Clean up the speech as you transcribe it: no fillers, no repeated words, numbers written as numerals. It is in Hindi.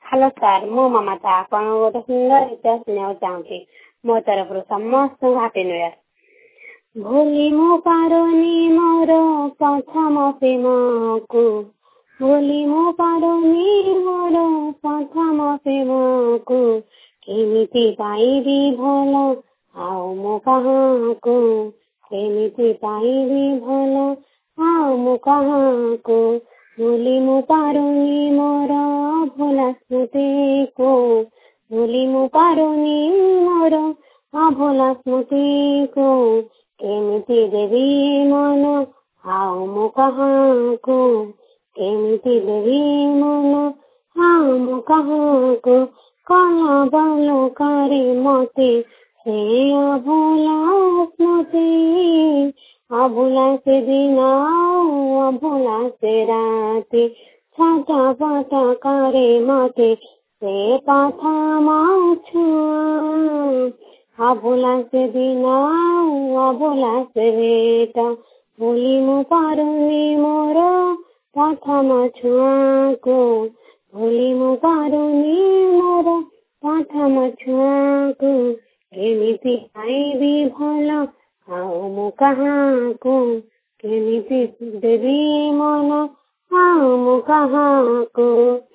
हेलो सर, मो ममता आपण गोटे सुंदर गीत शुणा चाहूँगी। मो तरफ समस्त हैप्पी न्यू ईयर। भूली मो पारोनी मोर प्रथम प्रेम को, भूली मो पारोनी मोर प्रथम प्रेम को, केमिति पाइबी भल आउ मो कहाको, केमिति पाइबी भल आउ मो कहाको, भूली मो पारोनी मोर भोला स्मृति को, भूली मो पारोनी मोर भोला स्मृति को, केमिति देवी मन आउ मो कहाको, केमिति देवी मन आउ मो कहाको, कह बल करे मते से अभोला स्मृति, अभोला से दिन अभोला से राति, छाटा पाटा करे मते से पाथा माछुआ, अभोला से दिन अभोला से बेटा, भूली मो पारुनी मोर प्रथम छुआ को, भूली मो पारुनी मोर प्रथम छुआ को, केमिति पाइबी भल आउ मो कहाको, केमिति देवी मन आउ मो कहाको।